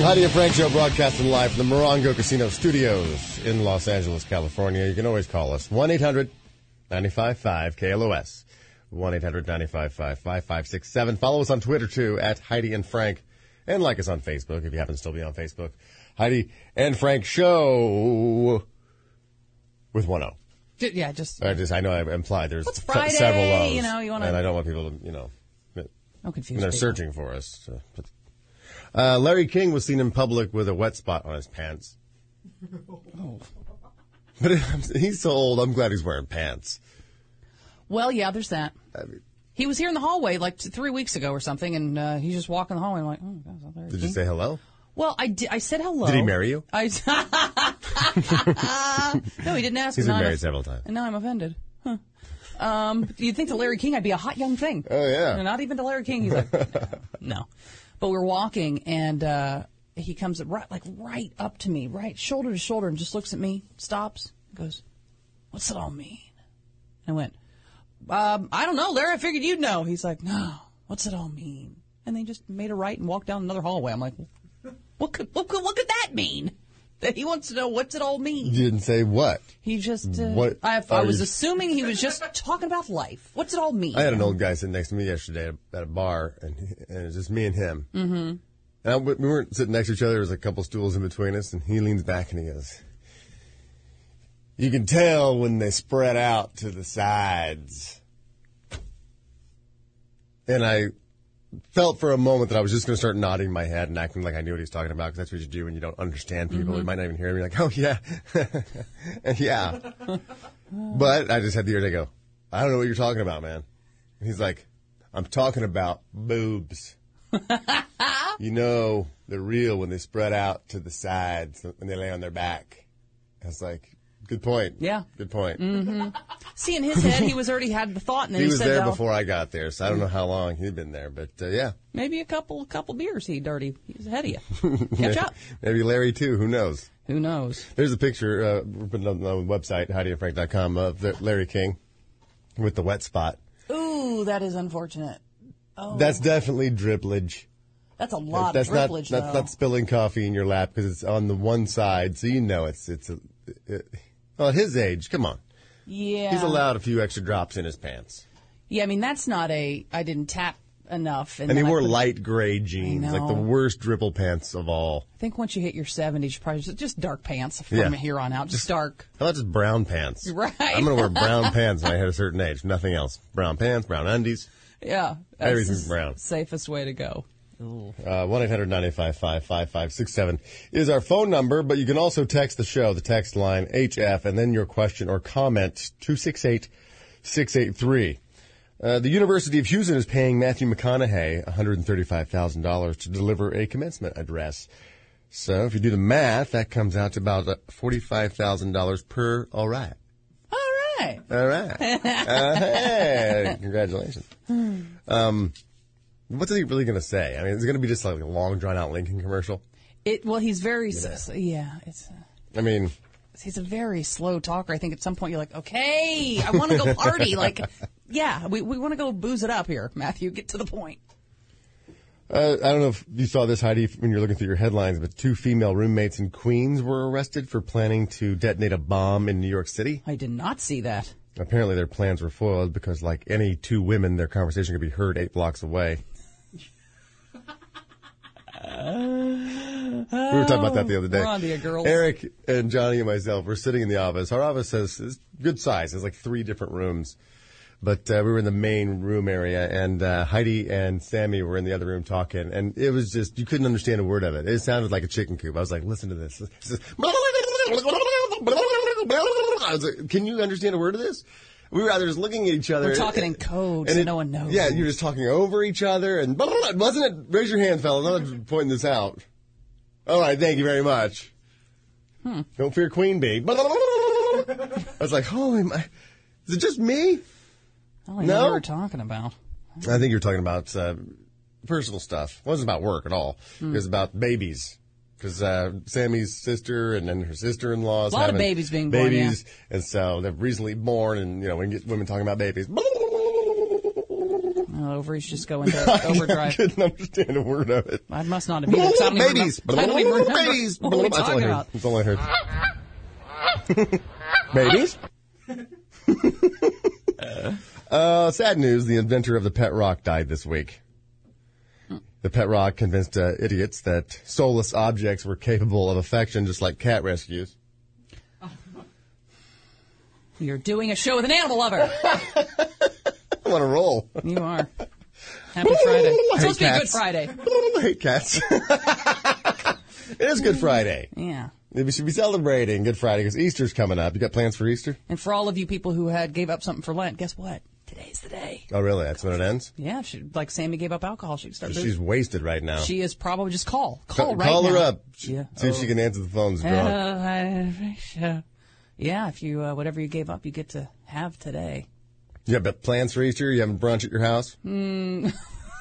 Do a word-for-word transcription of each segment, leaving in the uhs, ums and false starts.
Heidi and Frank Show broadcasting live from the Morongo Casino Studios in Los Angeles, California. You can always call us, one eight hundred nine five five K L O S, one eight hundred nine five five five five six seven. Follow us on Twitter, too, at Heidi and Frank, and like us on Facebook if you happen to still be on Facebook. Heidi and Frank Show with one O. Yeah, just... I just I know I implied there's It's Friday, several O's, you know, you wanna... and I don't want people to, you know, Don't confuse when they're people. searching for us. So. Uh, Larry King was seen in public with a wet spot on his pants. Oh. But he's so old, I'm glad he's wearing pants. Well, yeah, there's that. I mean, He was here in the hallway like t- three weeks ago or something, and uh, he's just walking the hallway. I'm like, oh, God, is that Larry did King? you say hello? Well, I, di- I said hello. Did he marry you? I No, he didn't ask. He's and been now married I'm, several times. And now I'm offended. Huh. Um, you'd think to Larry King I'd be a hot young thing. Oh, yeah. And not even to Larry King. He's like, no. But we're walking, and uh, he comes right, like right up to me, right shoulder to shoulder, and just looks at me, stops, goes, "What's it all mean?" I went, um, I don't know, Larry. I figured you'd know. He's like, no, what's it all mean? And they just made a right and walked down another hallway. I'm like, what could what could, what could that mean? That he wants to know what's it all mean. You didn't say what. He just, uh, What I, I are was you- assuming he was just talking about life. What's it all mean? I had an old guy sitting next to me yesterday at a, at a bar, and, he, and it was just me and him. Mm-hmm. And I, we weren't sitting next to each other. There was a couple stools in between us, and he leans back and he goes, "You can tell when they spread out to the sides." And I felt for a moment that I was just going to start nodding my head and acting like I knew what he was talking about, because that's what you do when you don't understand people. Mm-hmm. You might not even hear me, like, "Oh, yeah." Yeah. But I just had the ear to go, "I don't know what you're talking about, man." And he's like, "I'm talking about boobs." You know, they're real when they spread out to the sides, when they lay on their back. I was like, good point. Yeah. Good point. Mm-hmm. See, in his head, he was already had the thought, and then He he, was said, there "No." before I got there, so I don't know how long he'd been there, but uh, yeah. Maybe a couple, couple beers he dirty. He's ahead of you. Catch up. Maybe Larry, too. Who knows? Who knows? There's a picture, uh, we're putting on the website, Heidi and Frank dot com, of the Larry King with the wet spot. Ooh, that is unfortunate. Oh, That's definitely dripplage. that's a lot That's of dripplage, not, though. that's not spilling coffee in your lap because it's on the one side, so you know it's, it's a, it, well, at his age, come on. yeah. He's allowed a few extra drops in his pants. Yeah, I mean, that's not a, I didn't tap enough. And, And he then I wore put- light gray jeans, I like the know. worst dripple pants of all. I think once you hit your seventies, you probably just, just dark pants from Yeah. here on out. Just dark. How about just brown pants? Right. I'm going to wear brown pants when I hit a certain age. Nothing else. Brown pants, brown undies. Yeah. That's Everything's the brown. Safest way to go. Uh, one eight hundred nine five five five five six seven is our phone number, but you can also text the show, the text line, H F, and then your question or comment, two six eight six eight three. Uh, the University of Houston is paying Matthew McConaughey one hundred thirty-five thousand dollars to deliver a commencement address. So if you do the math, that comes out to about forty-five thousand dollars per all right. All right. All right. Uh, hey, congratulations. Um, what's he really going to say? I mean, is it going to be just like a long, drawn-out Lincoln commercial? It, well, he's very, s yeah, it's, uh, I mean, he's a very slow talker. I think at some point you're like, okay, I want to go party. Like, yeah, we, we want to go booze it up here, Matthew. Get to the point. uh, I don't know if you saw this, Heidi, when you're looking through your headlines, but two female roommates in Queens were arrested for planning to detonate a bomb in New York City. I did not see that. Apparently their plans were foiled because, like any two women, their conversation could be heard eight blocks away. We were talking about that the other day. We're on to you, girls. Eric and Johnny and myself were sitting in the office. Our office has is good size. There's like three different rooms. But uh, we were in the main room area, and uh, Heidi and Sammy were in the other room talking. And it was just, you couldn't understand a word of it. It sounded like a chicken coop. I was like, listen to this. It's just, I was like, can you understand a word of this? We were either just looking at each other. We're talking in code, and so it- no one knows. Yeah, you're just talking over each other. And wasn't it? Raise your hand, fella. I'm not pointing this out. All right, thank you very much. Hmm. Don't fear Queen Bee. I was like, holy my. Is it just me? I don't even No? know what we're talking about. I think you're talking about uh, personal stuff. It wasn't about work at all. Hmm. It was about babies. Because uh, Sammy's sister and then her sister-in-law is A lot of having babies being born, babies, and so they're recently born, and you know, we get women talking about babies. Oh, ovaries just go into overdrive. I couldn't understand a word of it. I must not have either. 'Cause I don't even Babies. remember- I don't even remember Babies. what we're That's all talking I heard. about. That's all I heard. Babies? uh, sad news. The inventor of the pet rock died this week. The pet rock convinced uh, idiots that soulless objects were capable of affection just like cat rescues. You're doing a show with an animal lover. I'm on a roll. You are. Happy Friday. It's I supposed to hate be a good cats. Friday. I hate cats. It is Good Friday. Yeah. We should be celebrating Good Friday because Easter's coming up. You got plans for Easter? And for all of you people who had gave up something for Lent, guess what? Today's the day. Oh, really? That's when it ends? Yeah, she, like Sammy gave up alcohol. She can start. She's wasted right now. She is probably just call. Call Ca- right Call now. her up. Yeah. See if she can answer the phone's drunk. Uh, yeah, if you uh, whatever you gave up, you get to have today. You have plans for Easter? You having brunch at your house? Mm.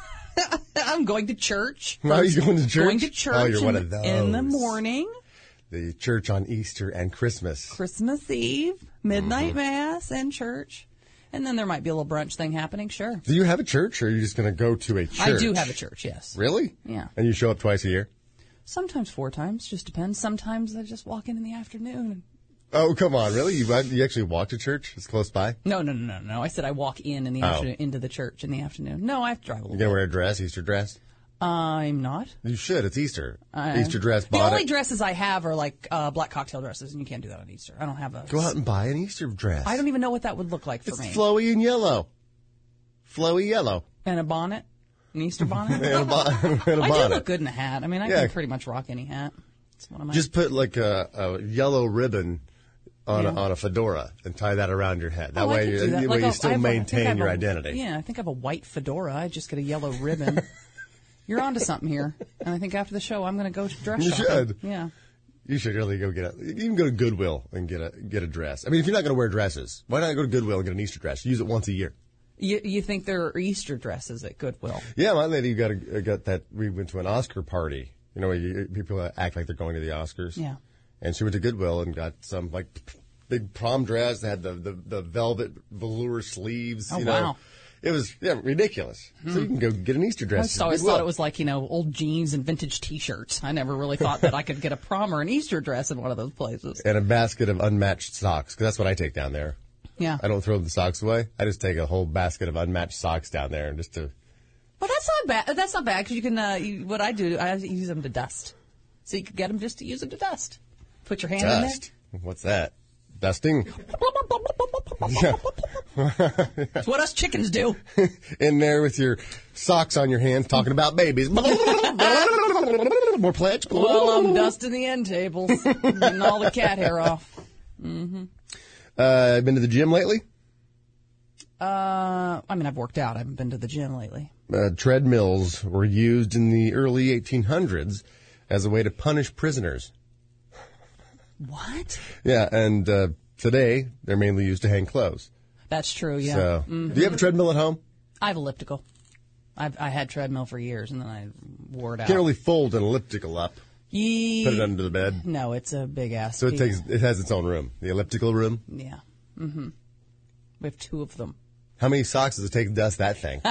I'm going to church. Why are you going to church? Going to church Oh, you're in, one of those. in the morning. The church on Easter and Christmas. Christmas Eve, midnight Mm-hmm. mass, and church. And then there might be a little brunch thing happening, sure. Do you have a church, or are you just going to go to a church? I do have a church, yes. Really? Yeah. And you show up twice a year? Sometimes four times, just depends. Sometimes I just walk in in the afternoon. Oh, come on, really? You you actually walk to church? It's close by? No, no, no, no, no. I said I walk in in the Oh. afternoon, into the church in the afternoon. No, I have to drive a little You going to bit. wear a dress, Easter dress? I'm not. You should. It's Easter. Uh, Easter dress, The bought only it. dresses I have are like uh, black cocktail dresses, and you can't do that on Easter. I don't have a. Go out and buy an Easter dress. I don't even know what that would look like for It's me. flowy and yellow. Flowy yellow. And a bonnet, an Easter bonnet. And a, bo- and a I bonnet. do look good in a hat. I mean, I Yeah. can pretty much rock any hat. It's one of my. Just put like a, a yellow ribbon on, Yeah. a, on a fedora and tie that around your head. That Oh, I way, could you, do that. that Like way a- you I still have a- I think I maintain have your a- identity. Yeah, I think I have a white fedora. I just get a yellow ribbon. You're onto something here. And I think after the show, I'm going to go to dress You shopping. should. Yeah. You should really go get a. You can go to Goodwill and get a get a dress. I mean, if you're not going to wear dresses, why not go to Goodwill and get an Easter dress? Use it once a year. You, you think there are Easter dresses at Goodwill? Yeah, my lady got a, got that. We went to an Oscar party. You know, where you, people act like they're going to the Oscars. Yeah. And she went to Goodwill and got some like big prom dress that had the the, the velvet velour sleeves. Oh, you know. wow. It was yeah ridiculous. So you can go get an Easter I dress. just at always Goodwill. thought it was like, you know, old jeans and vintage T-shirts. I never really thought that I could get a prom or an Easter dress in one of those places. And a basket of unmatched socks, because that's what I take down there. Yeah. I don't throw the socks away. I just take a whole basket of unmatched socks down there, and just to. Well, that's not bad. That's not bad because you can. Uh, you, what I do, I use them to dust. So you can get them just to use them to dust. Put your hand Dust. What's that? Dusting. in there. It's what us chickens do. In there with your socks on your hands, talking about babies. More pledge. Well, I'm dusting the end tables, getting all the cat hair off. Mm-hmm. Uh, been to the gym lately? Uh, I mean, I've worked out. I haven't been to the gym lately. Uh, treadmills were used in the early eighteen hundreds as a way to punish prisoners. What? Yeah, and uh, today they're mainly used to hang clothes. That's true. Yeah. So, Mhm. do you have a treadmill at home? I have elliptical. I've I had treadmill for years, and then I wore it out. Can't really fold an elliptical up. Ye- Put it under the bed. No, it's a big ass. So it piece. takes. It has its own room. The elliptical room. Yeah. Mm-hmm. We have two of them. How many socks does it take to dust that thing?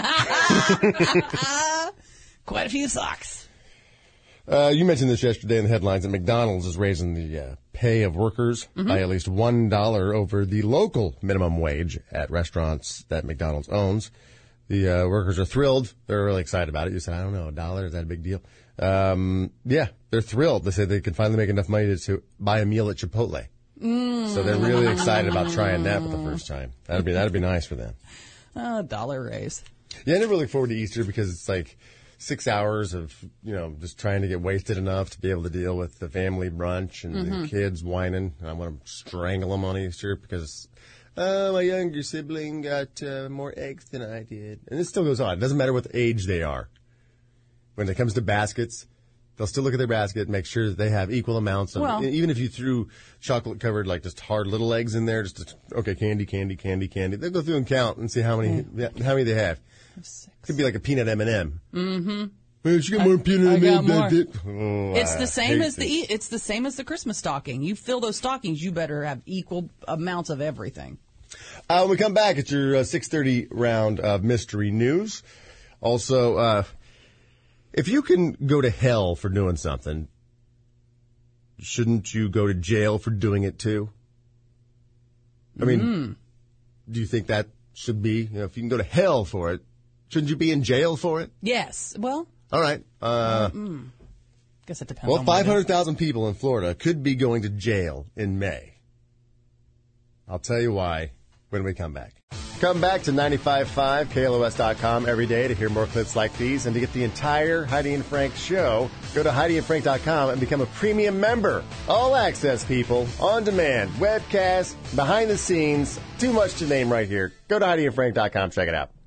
Quite a few socks. Uh, you mentioned this yesterday in the headlines that McDonald's is raising the uh, pay of workers Mm-hmm. by at least one dollar over the local minimum wage at restaurants that McDonald's owns. The uh, workers are thrilled. They're really excited about it. You said, I don't know, a dollar? Is that a big deal? Um, yeah, they're thrilled. They said they can finally make enough money to, to buy a meal at Chipotle. Mm. So they're really excited about trying that for the first time. That'd be that'd be nice for them. Oh, dollar raise. Yeah, I never look forward to Easter because it's like six hours of, you know, just trying to get wasted enough to be able to deal with the family brunch and Mm-hmm. the kids whining. And I want to strangle them on Easter because uh, my younger sibling got uh, more eggs than I did. And it still goes on. It doesn't matter what age they are. When it comes to baskets, they'll still look at their basket and make sure that they have equal amounts of, Well- even if you threw chocolate covered, like just hard little eggs in there, just, to, okay, candy, candy, candy, candy. They'll go through and count and see how many, yeah, how many they have. Six. Could be like a peanut M and M. Mm-hmm. Well, she got more peanut I M got and more. M. Oh, It's I the same hate as the this. e- it's the same as the Christmas stocking. You fill those stockings, you better have equal amounts of everything. Uh, when we come back, it's your uh, six thirty round of mystery news. Also, uh, if you can go to hell for doing something, shouldn't you go to jail for doing it too? I mean, mm. do you think that should be, you know, if you can go to hell for it, shouldn't you be in jail for it? Yes. Well. All right. Uh, mm. Guess it depends. Well, on five hundred thousand people in Florida could be going to jail in May. I'll tell you why when we come back. Come back to ninety-five point five K L O S dot com every day to hear more clips like these and to get the entire Heidi and Frank show. Go to Heidi and Frank dot com and become a premium member. All access, people, on demand, webcast, behind the scenes, too much to name right here. Go to Heidi and Frank dot com, check it out.